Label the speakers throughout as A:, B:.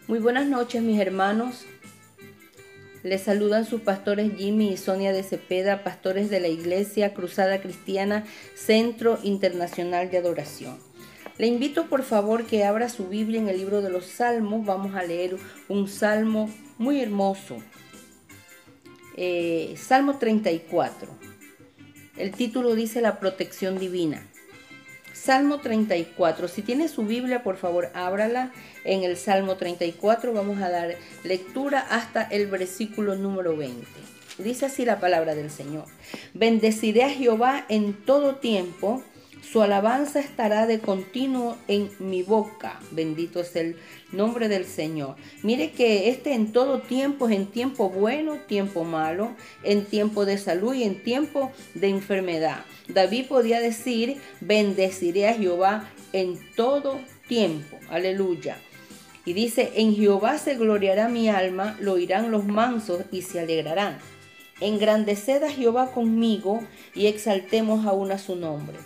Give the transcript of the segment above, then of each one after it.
A: Muy buenas noches, mis hermanos. Les saludan sus pastores Jimmy y Sonia de Cepeda, pastores de la Iglesia Cruzada Cristiana, Centro Internacional de Adoración. Le invito por favor que abra su Biblia en el libro de los Salmos. Vamos a leer un salmo muy hermoso. Salmo 34. El título dice La protección divina. Salmo 34. Si tiene su Biblia, por favor, ábrala. En el Salmo 34 vamos a dar lectura hasta el versículo número 20. Dice así la palabra del Señor. Bendeciré a Jehová en todo tiempo. Su alabanza estará de continuo en mi boca. Bendito es el nombre del Señor. Mire que en todo tiempo es en tiempo bueno, tiempo malo, en tiempo de salud y en tiempo de enfermedad. David podía decir, bendeciré a Jehová en todo tiempo. Aleluya. Y dice, en Jehová se gloriará mi alma, lo oirán los mansos y se alegrarán. Engrandeced a Jehová conmigo y exaltemos aún a su nombre.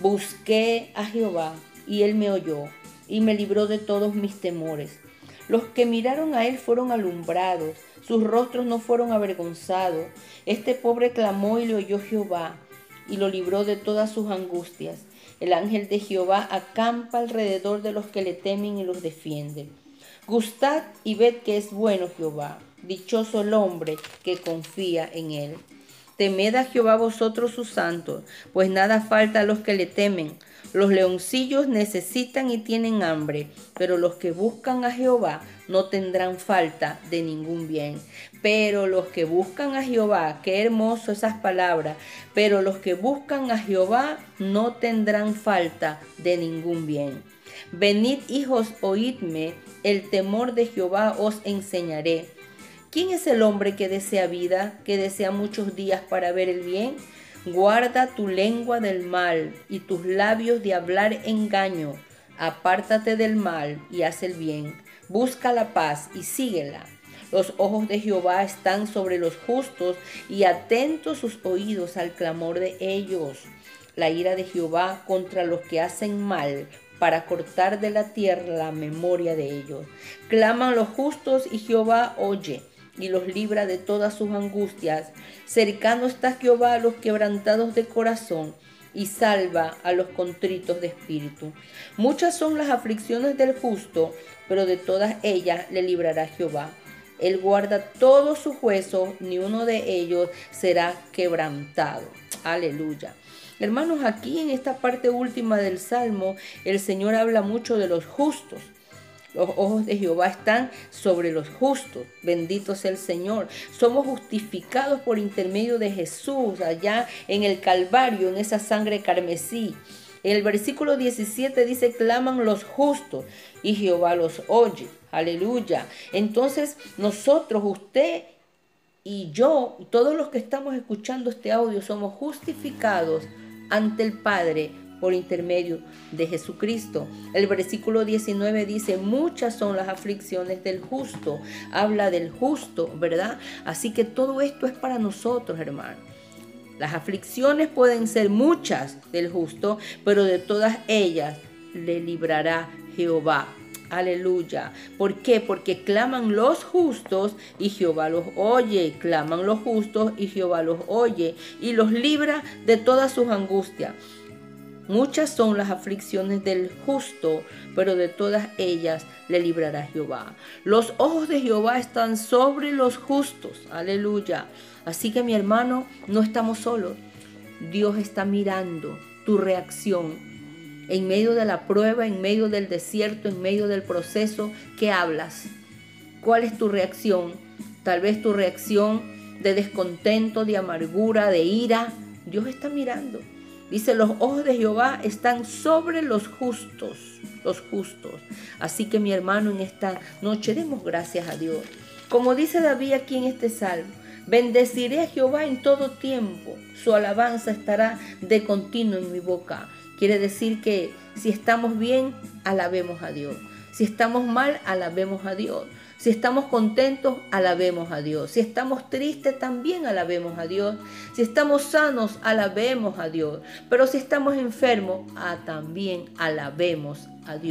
A: Busqué a Jehová y él me oyó y me libró de todos mis temores. Los que miraron a él fueron alumbrados, sus rostros no fueron avergonzados. Este pobre clamó y le oyó Jehová y lo libró de todas sus angustias. El ángel de Jehová acampa alrededor de los que le temen y los defiende. Gustad y ved que es bueno Jehová, dichoso el hombre que confía en él. Temed a Jehová vosotros sus santos, pues nada falta a los que le temen. Los leoncillos necesitan y tienen hambre, pero los que buscan a Jehová no tendrán falta de ningún bien. Pero los que buscan a Jehová, qué hermoso esas palabras, pero los que buscan a Jehová no tendrán falta de ningún bien. Venid, hijos, oídme, el temor de Jehová os enseñaré. ¿Quién es el hombre que desea vida, que desea muchos días para ver el bien? Guarda tu lengua del mal y tus labios de hablar engaño. Apártate del mal y haz el bien. Busca la paz y síguela. Los ojos de Jehová están sobre los justos y atentos sus oídos al clamor de ellos. La ira de Jehová contra los que hacen mal, para cortar de la tierra la memoria de ellos. Claman los justos y Jehová oye y los libra de todas sus angustias. Cercano está Jehová a los quebrantados de corazón y salva a los contritos de espíritu. Muchas son las aflicciones del justo, pero de todas ellas le librará Jehová. Él guarda todos sus huesos, ni uno de ellos será quebrantado. Aleluya. Hermanos, aquí en esta parte última del Salmo, el Señor habla mucho de los justos. Los ojos de Jehová están sobre los justos. Bendito sea el Señor. Somos justificados por intermedio de Jesús allá en el Calvario, en esa sangre carmesí. En el versículo 17 dice, claman los justos y Jehová los oye. Aleluya. Entonces nosotros, usted y yo, todos los que estamos escuchando este audio, somos justificados ante el Padre por intermedio de Jesucristo. El versículo 19 dice, muchas son las aflicciones del justo. Habla del justo, ¿verdad? Así que todo esto es para nosotros, hermanos. Las aflicciones pueden ser muchas del justo, pero de todas ellas le librará Jehová. Aleluya. ¿Por qué? Porque claman los justos y Jehová los oye. Claman los justos y Jehová los oye y los libra de todas sus angustias. Muchas son las aflicciones del justo, pero de todas ellas le librará Jehová. Los ojos de Jehová están sobre los justos. Aleluya. Así que mi hermano, no estamos solos. Dios está mirando tu reacción. En medio de la prueba, en medio del desierto, en medio del proceso, ¿qué hablas? ¿Cuál es tu reacción? Tal vez tu reacción de descontento, de amargura, de ira. Dios está mirando. Dice, los ojos de Jehová están sobre los justos, los justos. Así que mi hermano, en esta noche demos gracias a Dios. Como dice David aquí en este salmo, bendeciré a Jehová en todo tiempo. Su alabanza estará de continuo en mi boca. Quiere decir que si estamos bien, alabemos a Dios. Si estamos mal, alabemos a Dios. Si estamos contentos, alabemos a Dios. Si estamos tristes, también alabemos a Dios. Si estamos sanos, alabemos a Dios. Pero si estamos enfermos, también alabemos a Dios.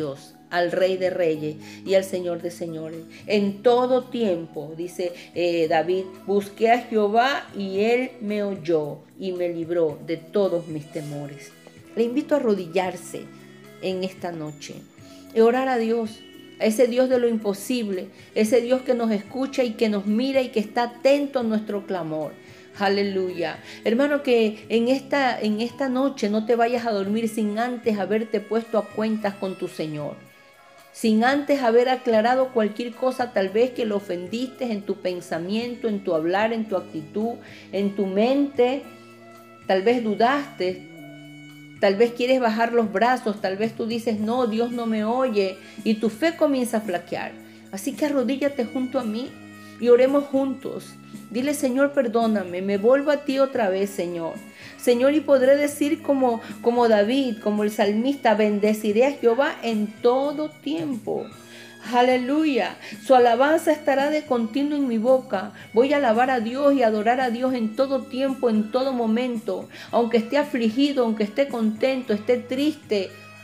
A: al Rey de Reyes y al Señor de Señores. En todo tiempo, dice David, busqué a Jehová y Él me oyó y me libró de todos mis temores. Le invito a arrodillarse en esta noche y orar a Dios, a ese Dios de lo imposible, ese Dios que nos escucha y que nos mira y que está atento a nuestro clamor. Aleluya. Hermano, que en esta noche no te vayas a dormir sin antes haberte puesto a cuentas con tu Señor, sin antes haber aclarado cualquier cosa tal vez que lo ofendiste en tu pensamiento, en tu hablar, en tu actitud, en tu mente. Tal vez dudaste, tal vez quieres bajar los brazos, tal vez tú dices, no, Dios no me oye, y tu fe comienza a flaquear. Así que arrodíllate junto a mí y oremos juntos. Dile, Señor, perdóname, me vuelvo a ti otra vez, Señor. Señor, y podré decir como David, como el salmista, bendeciré a Jehová en todo tiempo. Aleluya, su alabanza estará de continuo en mi boca. Voy a alabar a Dios y adorar a Dios en todo tiempo, en todo momento. Aunque esté afligido, aunque esté contento, esté triste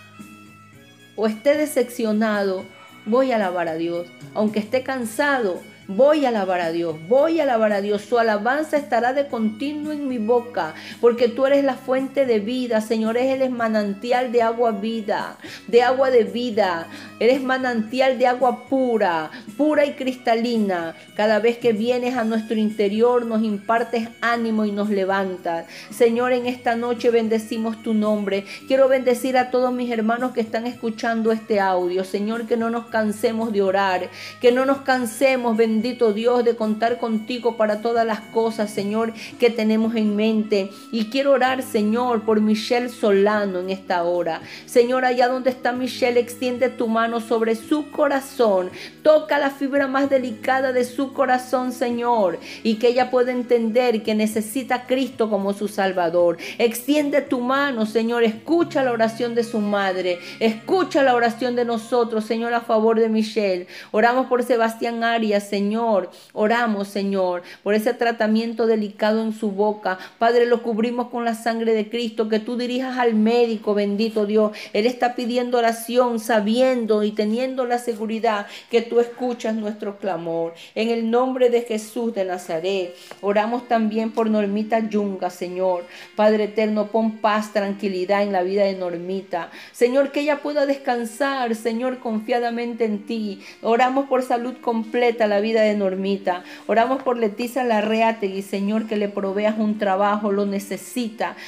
A: o esté decepcionado, voy a alabar a Dios. Aunque esté cansado, voy a alabar a Dios, voy a alabar a Dios. Su alabanza estará de continuo en mi boca, porque tú eres la fuente de vida, Señor. Eres manantial de agua vida, de agua de vida. Eres manantial de agua pura, pura y cristalina. Cada vez que vienes a nuestro interior, nos impartes ánimo y nos levantas. Señor, en esta noche bendecimos tu nombre. Quiero bendecir a todos mis hermanos que están escuchando este audio. Señor, que no nos cansemos de orar, que no nos cansemos, bendito Dios, de contar contigo para todas las cosas, Señor, que tenemos en mente. Y quiero orar, Señor, por Michelle Solano en esta hora. Señor, allá donde está Michelle, extiende tu mano sobre su corazón. Toca la fibra más delicada de su corazón, Señor, y que ella pueda entender que necesita a Cristo como su Salvador. Extiende tu mano, Señor. Escucha la oración de su madre. Escucha la oración de nosotros, Señor, a favor de Michelle. Oramos por Sebastián Arias, Señor. Oramos, Señor, por ese tratamiento delicado en su boca. Padre, lo cubrimos con la sangre de Cristo. Que tú dirijas al médico, bendito Dios. Él está pidiendo oración, sabiendo y teniendo la seguridad que tú escuchas nuestro clamor. En el nombre de Jesús de Nazaret, oramos también por Normita Yunga, Señor. Padre eterno, pon paz, tranquilidad en la vida de Normita. Señor, que ella pueda descansar, Señor, confiadamente en ti. Oramos por salud completa la vida de Normita. Oramos por Leticia Larreategui, Señor, que le proveas un trabajo. Lo necesita,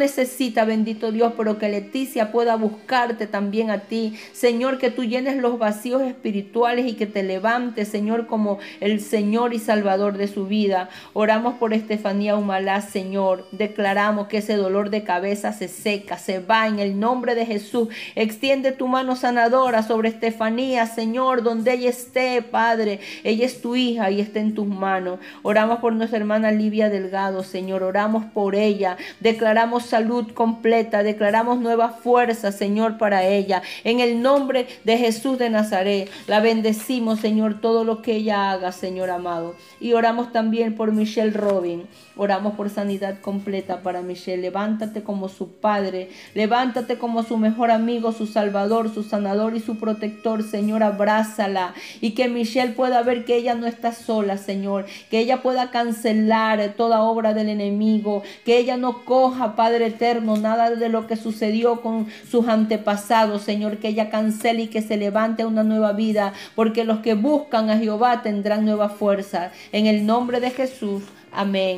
A: bendito Dios, pero que Leticia pueda buscarte también a ti. Señor, que tú llenes los vacíos espirituales y que te levantes, Señor, como el Señor y Salvador de su vida. Oramos por Estefanía Humalá, Señor. Declaramos que ese dolor de cabeza se seca, se va en el nombre de Jesús. Extiende tu mano sanadora sobre Estefanía, Señor, donde ella esté, Padre. Ella es tu hija y está en tus manos. Oramos por nuestra hermana Livia Delgado, Señor. Oramos por ella. Declaramos salud completa. Declaramos nueva fuerza, Señor, para ella. En el nombre de Jesús de Nazaret, la bendecimos, Señor, todo lo que ella haga, Señor amado. Y oramos también por Michelle Robin. Oramos por sanidad completa para Michelle. Levántate como su padre. Levántate como su mejor amigo, su salvador, su sanador y su protector, Señor. Abrázala y que Michelle pueda ver que ella no está sola, Señor. Que ella pueda cancelar toda obra del enemigo. Que ella no coja, Padre eterno, nada de lo que sucedió con sus antepasados, Señor. Que ella cancele y que se levante a una nueva vida, porque los que buscan a Jehová tendrán nueva fuerza. En el nombre de Jesús. Amén.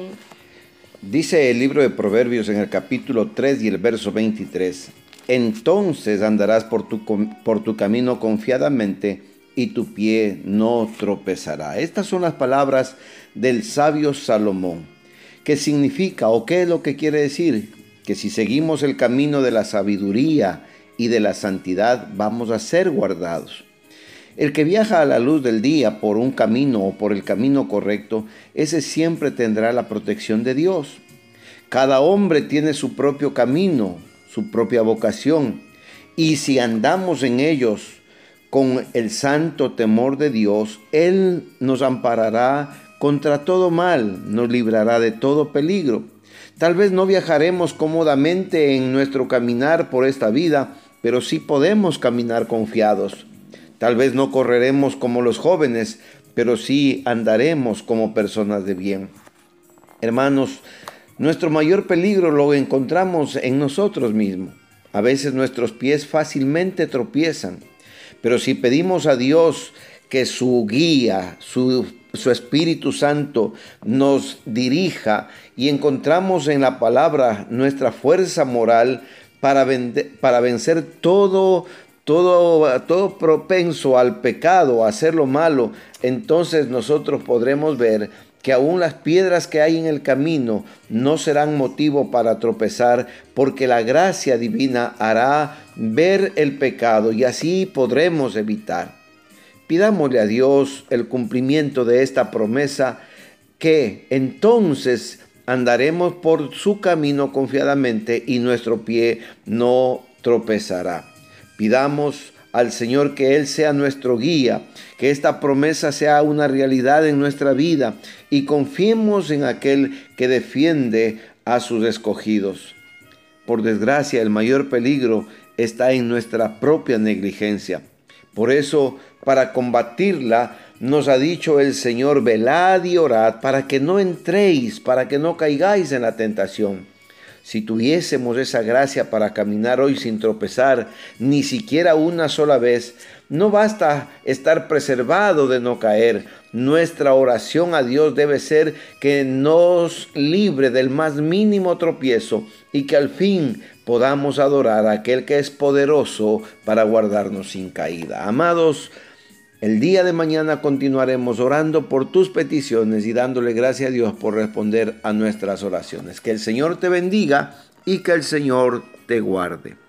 B: Dice el libro de Proverbios en el capítulo 3 y el verso 23. Entonces andarás por tu camino confiadamente y tu pie no tropezará. Estas son las palabras del sabio Salomón. ¿Qué significa o qué es lo que quiere decir? Que si seguimos el camino de la sabiduría y de la santidad, vamos a ser guardados. El que viaja a la luz del día por un camino o por el camino correcto, ese siempre tendrá la protección de Dios. Cada hombre tiene su propio camino, su propia vocación, y si andamos en ellos con el santo temor de Dios, Él nos amparará contra todo mal, nos librará de todo peligro. Tal vez no viajaremos cómodamente en nuestro caminar por esta vida, pero sí podemos caminar confiados. Tal vez no correremos como los jóvenes, pero sí andaremos como personas de bien. Hermanos, nuestro mayor peligro lo encontramos en nosotros mismos. A veces nuestros pies fácilmente tropiezan, pero si pedimos a Dios que su guía, su Espíritu Santo nos dirija y encontramos en la palabra nuestra fuerza moral para vencer todo propenso al pecado, a hacer lo malo, entonces nosotros podremos ver que aún las piedras que hay en el camino no serán motivo para tropezar, porque la gracia divina hará ver el pecado y así podremos evitar. Pidámosle a Dios el cumplimiento de esta promesa, que entonces andaremos por su camino confiadamente y nuestro pie no tropezará. Pidamos al Señor que Él sea nuestro guía, que esta promesa sea una realidad en nuestra vida y confiemos en aquel que defiende a sus escogidos. Por desgracia, el mayor peligro está en nuestra propia negligencia. Por eso, para combatirla, nos ha dicho el Señor: velad y orad para que no entréis, para que no caigáis en la tentación. Si tuviésemos esa gracia para caminar hoy sin tropezar, ni siquiera una sola vez, no basta estar preservado de no caer. Nuestra oración a Dios debe ser que nos libre del más mínimo tropiezo y que al fin podamos adorar a aquel que es poderoso para guardarnos sin caída. Amados, el día de mañana continuaremos orando por tus peticiones y dándole gracias a Dios por responder a nuestras oraciones. Que el Señor te bendiga y que el Señor te guarde.